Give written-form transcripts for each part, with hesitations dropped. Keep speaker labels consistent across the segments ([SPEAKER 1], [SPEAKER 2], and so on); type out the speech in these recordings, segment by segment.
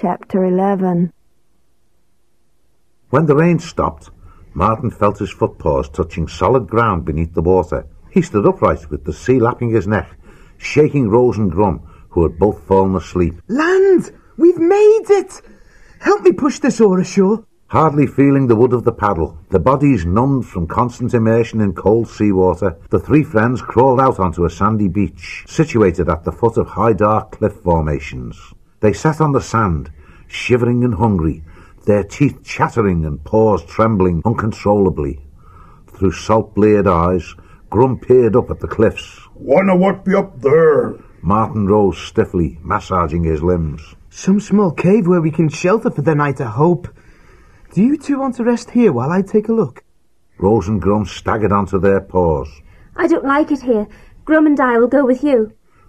[SPEAKER 1] Chapter 11.
[SPEAKER 2] When the rain stopped, Martin felt his footpaws touching solid ground beneath the water. He stood upright with the sea lapping his neck, shaking Rose and Grum, who had both fallen asleep.
[SPEAKER 3] Land! We've made it! Help me push this oar ashore.
[SPEAKER 2] Hardly feeling the wood of the paddle, their bodies numbed from constant immersion in cold seawater, the three friends crawled out onto a sandy beach, situated at the foot of high dark cliff formations. They sat on the sand, shivering and hungry, their teeth chattering and paws trembling uncontrollably. Through salt-bleared eyes, Grum peered up at the cliffs.
[SPEAKER 4] "Wonder what be up there?"
[SPEAKER 2] Martin rose stiffly, massaging his limbs.
[SPEAKER 3] Some small cave where we can shelter for the night, I hope. Do you two want to rest here while I take a look?
[SPEAKER 2] Rose and Grum staggered onto their paws.
[SPEAKER 5] I don't like it here. Grum and I will go with you.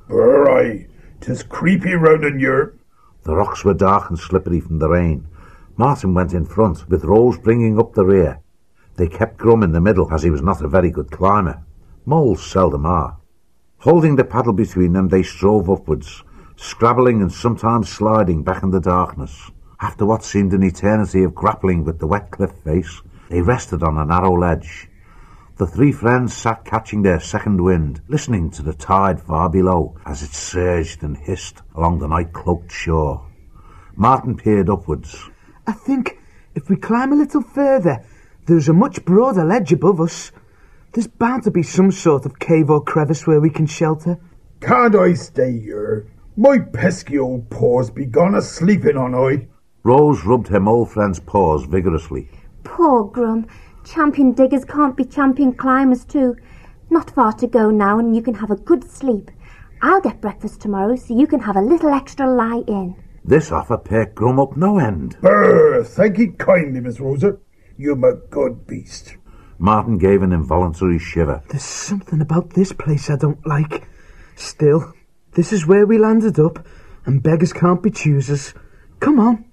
[SPEAKER 4] Aye, 'tis creepy round in here.
[SPEAKER 2] The rocks were dark and slippery from the rain. Martin went in front, with Rose bringing up the rear. They kept Grum in the middle, as he was not a very good climber. Moles seldom are. Holding the paddle between them, they strove upwards, scrabbling and sometimes sliding back in the darkness. After what seemed an eternity of grappling with the wet cliff face, they rested on a narrow ledge. The three friends sat catching their second wind, listening to the tide far below as it surged and hissed along the night-cloaked shore. Martin peered upwards.
[SPEAKER 3] I think if we climb a little further, there's a much broader ledge above us. There's bound to be some sort of cave or crevice where we can shelter.
[SPEAKER 4] Can't I stay here? My pesky old paws be gone a-sleeping on I.
[SPEAKER 2] Rose rubbed her mole friend's paws vigorously.
[SPEAKER 5] Poor Grum. Champion diggers can't be champion climbers too. Not far to go now and you can have a good sleep. I'll get breakfast tomorrow so you can have a little extra lie in.
[SPEAKER 2] This offer perked Grum up no end.
[SPEAKER 4] Thank you kindly, Miss Rosa. You're a good beast.
[SPEAKER 2] Martin gave an involuntary shiver.
[SPEAKER 3] There's something about this place I don't like. Still, this is where we landed up, and beggars can't be choosers. Come on.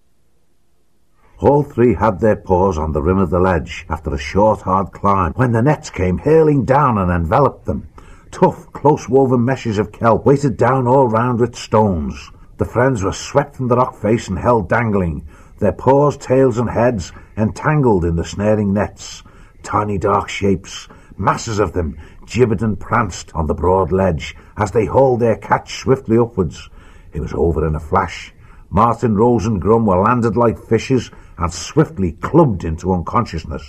[SPEAKER 2] All three had their paws on the rim of the ledge after a short, hard climb, when the nets came hurling down and enveloped them. Tough, close-woven meshes of kelp weighted down all round with stones. The friends were swept from the rock face and held dangling, their paws, tails and heads entangled in the snaring nets. Tiny dark shapes, masses of them, gibbered and pranced on the broad ledge as they hauled their catch swiftly upwards. It was over in a flash. Martin, Rose and Grum were landed like fishes and swiftly clubbed into unconsciousness.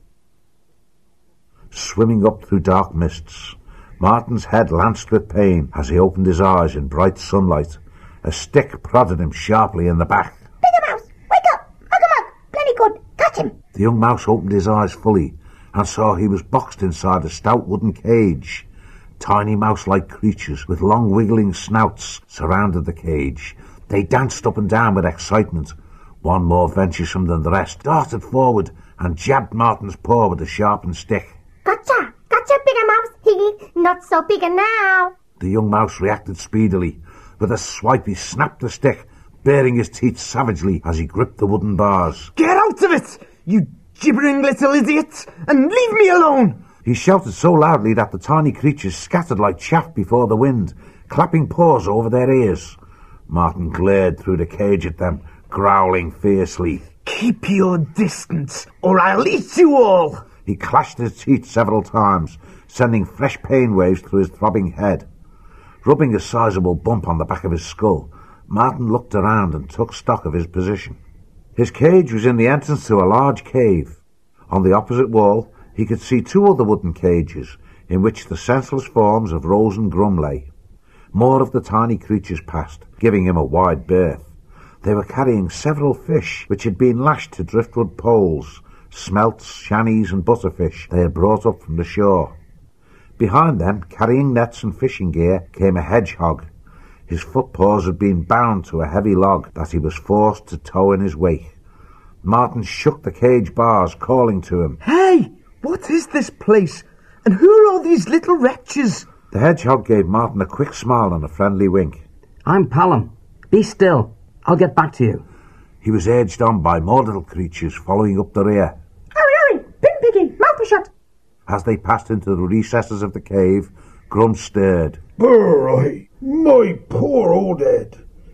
[SPEAKER 2] Swimming up through dark mists, Martin's head lanced with pain as he opened his eyes in bright sunlight. A stick prodded him sharply in the back.
[SPEAKER 5] Bigger Mouse, wake up! Mugger, plenty good, catch him!
[SPEAKER 2] The young mouse opened his eyes fully and saw he was boxed inside a stout wooden cage. Tiny mouse-like creatures with long wiggling snouts surrounded the cage. They danced up and down with excitement. One, more venturesome than the rest, darted forward and jabbed Martin's paw with a sharpened stick.
[SPEAKER 5] Gotcha, Bigger Mouse. Not so bigger now.
[SPEAKER 2] The young mouse reacted speedily. With a swipe he snapped the stick, baring his teeth savagely as he gripped the wooden bars.
[SPEAKER 3] Get out of it, you gibbering little idiot, and leave me alone!
[SPEAKER 2] He shouted so loudly that the tiny creatures scattered like chaff before the wind, clapping paws over their ears. Martin glared through the cage at them, growling fiercely.
[SPEAKER 3] Keep your distance, or I'll eat you all!
[SPEAKER 2] He clashed his teeth several times, sending fresh pain waves through his throbbing head. Rubbing a sizable bump on the back of his skull, Martin looked around and took stock of his position. His cage was in the entrance to a large cave. On the opposite wall, he could see two other wooden cages, in which the senseless forms of Rose and Grum lay. More of the tiny creatures passed, giving him a wide berth. They were carrying several fish, which had been lashed to driftwood poles, smelts, shannies and butterfish they had brought up from the shore. Behind them, carrying nets and fishing gear, came a hedgehog. His footpaws had been bound to a heavy log that he was forced to tow in his wake. Martin shook the cage bars, calling to him.
[SPEAKER 3] Hey, what is this place? And who are all these little wretches?
[SPEAKER 2] The hedgehog gave Martin a quick smile and a friendly wink.
[SPEAKER 6] I'm Palom. Be still. I'll get back to you.
[SPEAKER 2] He was urged on by more little creatures following up the rear.
[SPEAKER 5] Hurry, pin piggy, mouth shut.
[SPEAKER 2] As they passed into the recesses of the cave, Grum stirred.
[SPEAKER 4] Burroy, my poor old head.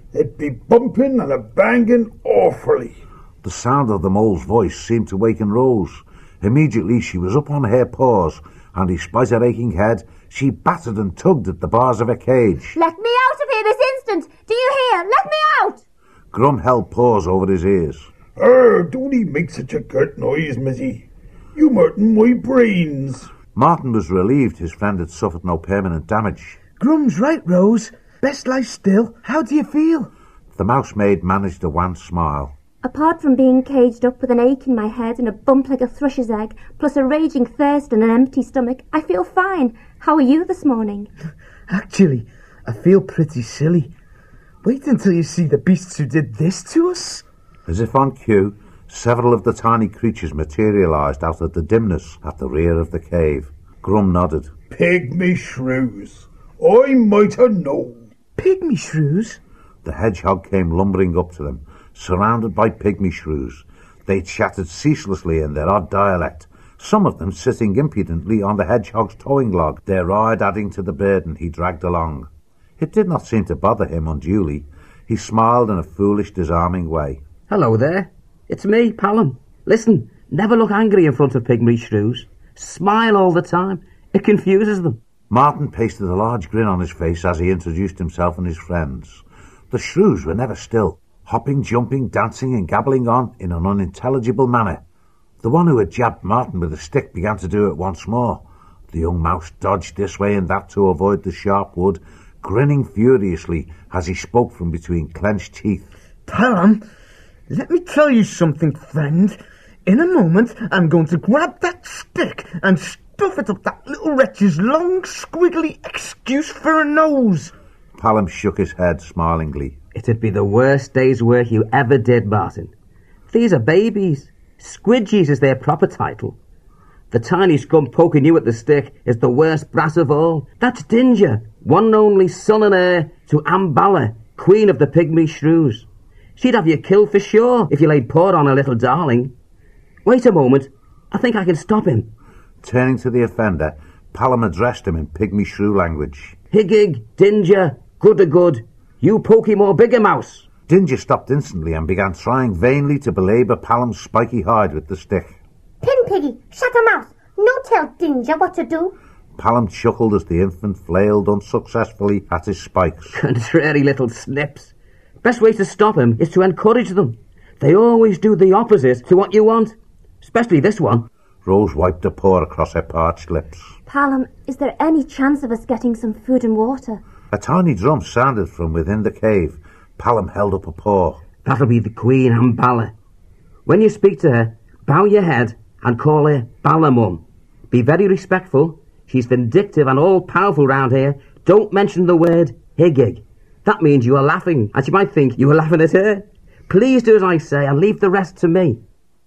[SPEAKER 4] It'd be bumping and a banging awfully.
[SPEAKER 2] The sound of the mole's voice seemed to waken Rose. Immediately she was up on her paws, and despite her aching head, she battered and tugged at the bars of her cage.
[SPEAKER 5] Let me out of here this instant! Do you hear? Let me out!
[SPEAKER 2] Grum held paws over his ears.
[SPEAKER 4] Don't he make such a good noise, Missy? You murden my brains.
[SPEAKER 2] Martin was relieved his friend had suffered no permanent damage.
[SPEAKER 3] Grum's right, Rose. Best lie still. How do you feel?
[SPEAKER 2] The mousemaid managed a wan smile.
[SPEAKER 5] Apart from being caged up with an ache in my head and a bump like a thrush's egg, plus a raging thirst and an empty stomach, I feel fine. How are you this morning?
[SPEAKER 3] Actually, I feel pretty silly. Wait until you see the beasts who did this to us.
[SPEAKER 2] As if on cue, several of the tiny creatures materialised out of the dimness at the rear of the cave. Grum nodded.
[SPEAKER 4] Pygmy shrews. I might have known.
[SPEAKER 3] Pygmy shrews?
[SPEAKER 2] The hedgehog came lumbering up to them, surrounded by pygmy shrews. They chattered ceaselessly in their odd dialect, some of them sitting impudently on the hedgehog's towing log, their ride adding to the burden he dragged along. It did not seem to bother him unduly. He smiled in a foolish, disarming way.
[SPEAKER 6] Hello there. It's me, Palom. Listen, never look angry in front of pygmy shrews. Smile all the time. It confuses them.
[SPEAKER 2] Martin pasted a large grin on his face as he introduced himself and his friends. The shrews were never still, hopping, jumping, dancing and gabbling on in an unintelligible manner. The one who had jabbed Martin with a stick began to do it once more. The young mouse dodged this way and that to avoid the sharp wood, grinning furiously as he spoke from between clenched teeth.
[SPEAKER 3] Palom, let me tell you something, friend. In a moment, I'm going to grab that stick and stuff it up that little wretch's long, squiggly excuse for a nose.
[SPEAKER 2] Palom shook his head smilingly.
[SPEAKER 6] It'd be the worst day's work you ever did, Martin. These are babies. Squidgies is their proper title. The tiny scrum poking you at the stick is the worst brat of all. That's Dinja, one and only son and heir to Ambala, queen of the pygmy shrews. She'd have you killed for sure if you laid paw on her little darling. Wait a moment. I think I can stop him.
[SPEAKER 2] Turning to the offender, Palom addressed him in pygmy shrew language.
[SPEAKER 6] Higgig, Dinja, good. You pokey more bigger mouse.
[SPEAKER 2] Dinja stopped instantly and began trying vainly to belabour Palom's spiky hide with the stick.
[SPEAKER 1] Pin Piggy, shut her mouth. No tell Dinja what to do.
[SPEAKER 2] Palom chuckled as the infant flailed unsuccessfully at his spikes.
[SPEAKER 6] Contrary little snips. Best way to stop him is to encourage them. They always do the opposite to what you want. Especially this one.
[SPEAKER 2] Rose wiped a paw across her parched lips.
[SPEAKER 5] Palom, is there any chance of us getting some food and water?
[SPEAKER 2] A tiny drum sounded from within the cave. Palom held up a paw.
[SPEAKER 6] That'll be the Queen Ambala. When you speak to her, bow your head and call her Balamum. Be very respectful. She's vindictive and all-powerful round here. Don't mention the word higgig. That means you are laughing, and she might think you are laughing at her. Please do as I say and leave the rest to me.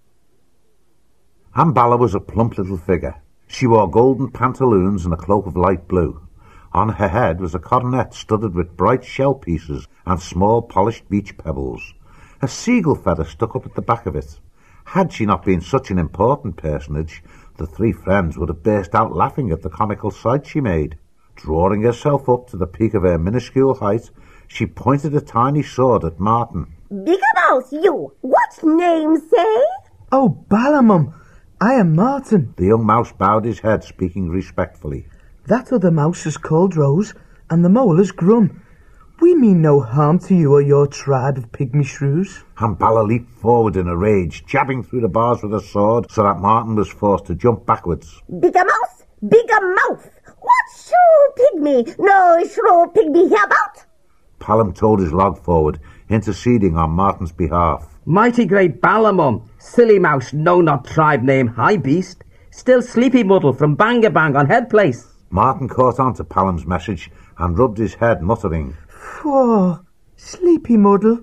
[SPEAKER 2] Ambala was a plump little figure. She wore golden pantaloons and a cloak of light blue. On her head was a coronet studded with bright shell pieces and small polished beach pebbles. A seagull feather stuck up at the back of it. Had she not been such an important personage, the three friends would have burst out laughing at the comical sight she made. Drawing herself up to the peak of her minuscule height, she pointed a tiny sword at Martin.
[SPEAKER 1] Bigger mouse, you. What's name say?
[SPEAKER 3] Oh, Balamum, I am Martin.
[SPEAKER 2] The young mouse bowed his head, speaking respectfully.
[SPEAKER 3] That other mouse is called Rose, and the mole is Grum. We mean no harm to you or your tribe of pygmy shrews.
[SPEAKER 2] Ambala leaped forward in a rage, jabbing through the bars with her sword so that Martin was forced to jump backwards.
[SPEAKER 1] Bigger mouse, bigger mouth. What shrew pygmy? No shrew pygmy here about?
[SPEAKER 2] Palom told his log forward, interceding on Martin's behalf.
[SPEAKER 6] Mighty great Balamum, silly mouse, no not tribe name, high beast. Still sleepy muddle from Bangabang on head place.
[SPEAKER 2] Martin caught on to Palom's message and rubbed his head, muttering,
[SPEAKER 3] Whoa, sleepy muddle.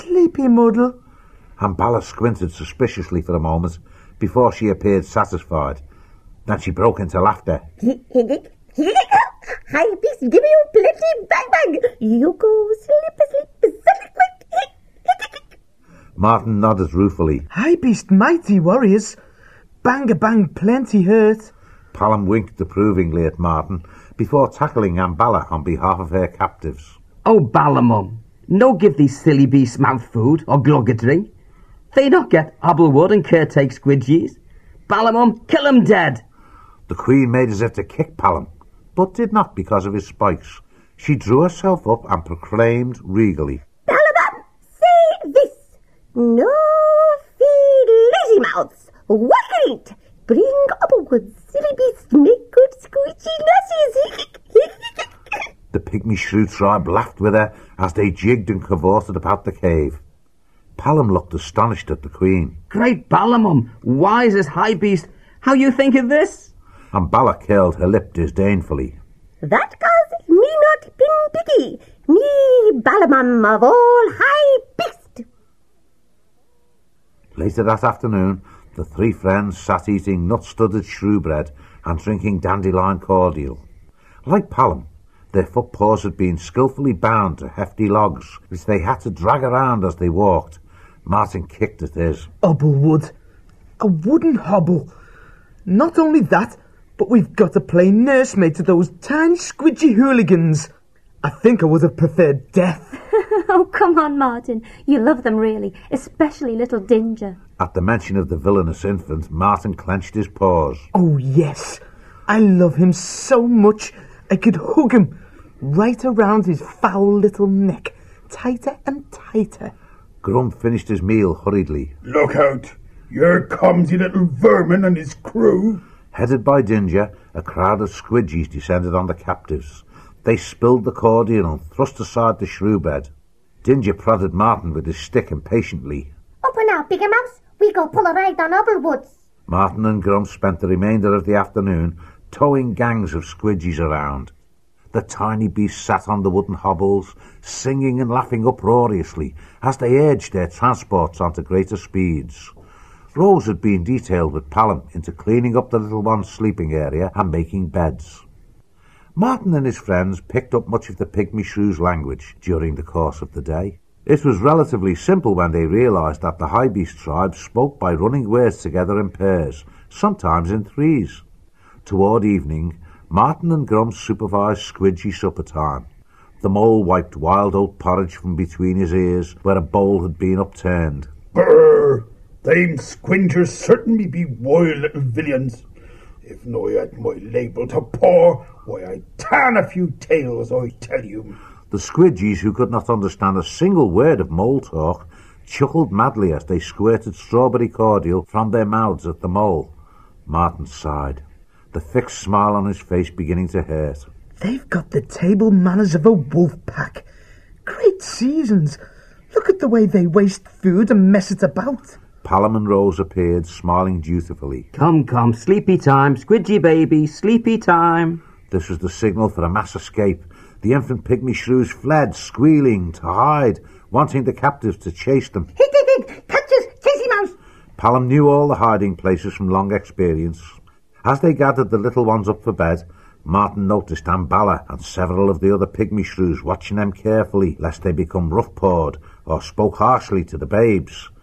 [SPEAKER 2] Ambala squinted suspiciously for a moment before she appeared satisfied. Then she broke into laughter.
[SPEAKER 1] Higgig. High beast, give you plenty bang. You go sleep, quick.
[SPEAKER 2] Martin nodded ruefully.
[SPEAKER 3] High beast, mighty warriors. Bang plenty hurt.
[SPEAKER 2] Palom winked approvingly at Martin before tackling Ambala on behalf of her captives.
[SPEAKER 6] Oh, Balamum, No give these silly beasts mouth food or glug a drink. They not get Hobblewood and caretake squidgies. Balamum, kill 'em dead.
[SPEAKER 2] The Queen made as if to kick Palom, but did not because of his spikes. She drew herself up and proclaimed regally,
[SPEAKER 1] Balamum, say this. No feed lazy mouths. What eat? Bring Hobblewood, silly beasts, make good squidgy nurses.
[SPEAKER 2] The pygmy shrew tribe laughed with her as they jigged and cavorted about the cave. Palom looked astonished at the Queen.
[SPEAKER 6] Great Balamum, wise as high beast, how you think of this?
[SPEAKER 2] And Bala curled her lip disdainfully.
[SPEAKER 1] That cause me not been pity. Me Balamum of all high beast.
[SPEAKER 2] Later that afternoon, the three friends sat eating nut-studded shrew bread and drinking dandelion cordial. Like Palom, their footpaws had been skillfully bound to hefty logs, which they had to drag around as they walked. Martin kicked at his.
[SPEAKER 3] Hobblewood. A wooden hobble. Not only that, but we've got to play nursemaid to those tiny squidgy hooligans. I think I would have preferred death.
[SPEAKER 5] Oh, come on, Martin. You love them, really, especially little Dinger.
[SPEAKER 2] At the mention of the villainous infant, Martin clenched his paws.
[SPEAKER 3] Oh, yes. I love him so much I could hug him right around his foul little neck, tighter and tighter.
[SPEAKER 2] Grum finished his meal hurriedly.
[SPEAKER 4] Look out! Here comes the little vermin and his crew.
[SPEAKER 2] Headed by Dinger, a crowd of squidgies descended on the captives. They spilled the cordial and thrust aside the shrew bed. Dinger prodded Martin with his stick impatiently.
[SPEAKER 1] Open now, Bigger Mouse. We go pull a ride on Hobblewoods.
[SPEAKER 2] Martin and Grum spent the remainder of the afternoon towing gangs of squidgies around. The tiny beasts sat on the wooden hobbles, singing and laughing uproariously as they urged their transports onto greater speeds. Rose had been detailed with Palom into cleaning up the little one's sleeping area and making beds. Martin and his friends picked up much of the pygmy shrew's language during the course of the day. It was relatively simple when they realised that the high beast tribe spoke by running words together in pairs, sometimes in threes. Toward evening, Martin and Grum supervised squidgy supper time. The mole wiped wild oat porridge from between his ears where a bowl had been upturned.
[SPEAKER 4] Brr! Them squingers certainly be wild little villains. If no had my label to paw, why I'd tan a few tails, I tell you.
[SPEAKER 2] The squidgies, who could not understand a single word of mole talk, chuckled madly as they squirted strawberry cordial from their mouths at the mole. Martin sighed, the fixed smile on his face beginning to hurt.
[SPEAKER 3] They've got the table manners of a wolf pack. Great seasons. Look at the way they waste food and mess it about.
[SPEAKER 2] Palom and Rose appeared, smiling dutifully.
[SPEAKER 6] Come, come, sleepy time, squidgy baby, sleepy time.
[SPEAKER 2] This was the signal for a mass escape. The infant pygmy shrews fled, squealing, to hide, wanting the captives to chase them.
[SPEAKER 1] Hit, catch us, Chasey Mouse.
[SPEAKER 2] Palom knew all the hiding places from long experience. As they gathered the little ones up for bed, Martin noticed Ambala and several of the other pygmy shrews watching them carefully, lest they become rough-pawed or spoke harshly to the babes.